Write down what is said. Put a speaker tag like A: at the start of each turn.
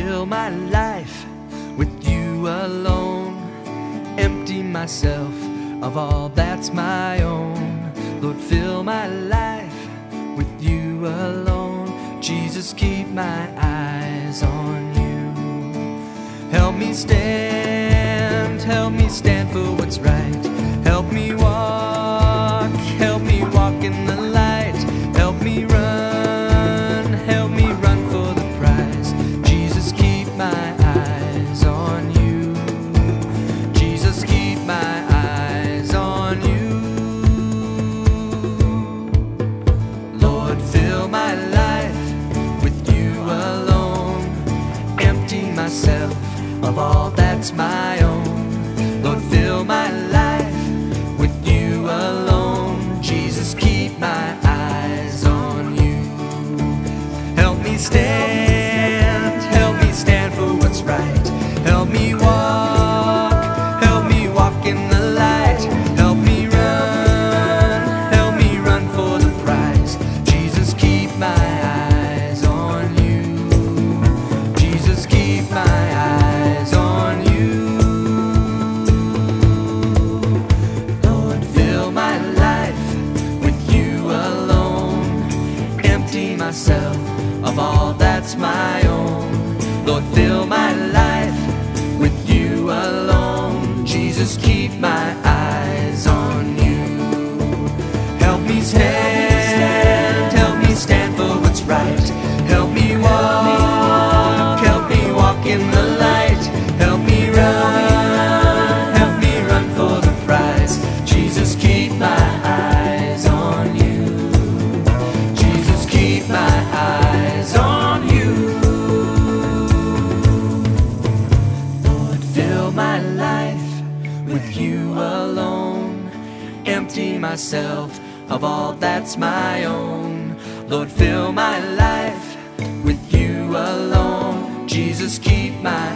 A: fill my life with you alone. Empty myself of all that's my own. Lord, fill my life with you alone. Jesus, keep my eyes on you. Help me stand for what's right. Help me walk in the light. Help me run for the prize. Jesus, keep my eyes on you. Jesus, keep my eyes on you. Lord, fill my life with you alone. Empty myself of all that's my own. Lord, fill my life with you alone. Jesus, keep my eyes on you. Help me stand for what's right. Help me walk in the light. Help me run for the prize. Jesus, keep my eyes on you. Jesus, keep my eyes on you. Lord, fill my life with you alone. Empty myself of all that's my own. Lord, fill my life with you alone. Jesus, keep my eyes on you. Help me stand for what's right. Help me walk in the light. Help me run for the prize. Jesus, keep my eyes on you. Jesus, keep my eyes on you. Lord, fill my life with you alone. Empty myself of all that's my own. Lord, fill my life with you alone. Jesus, keep my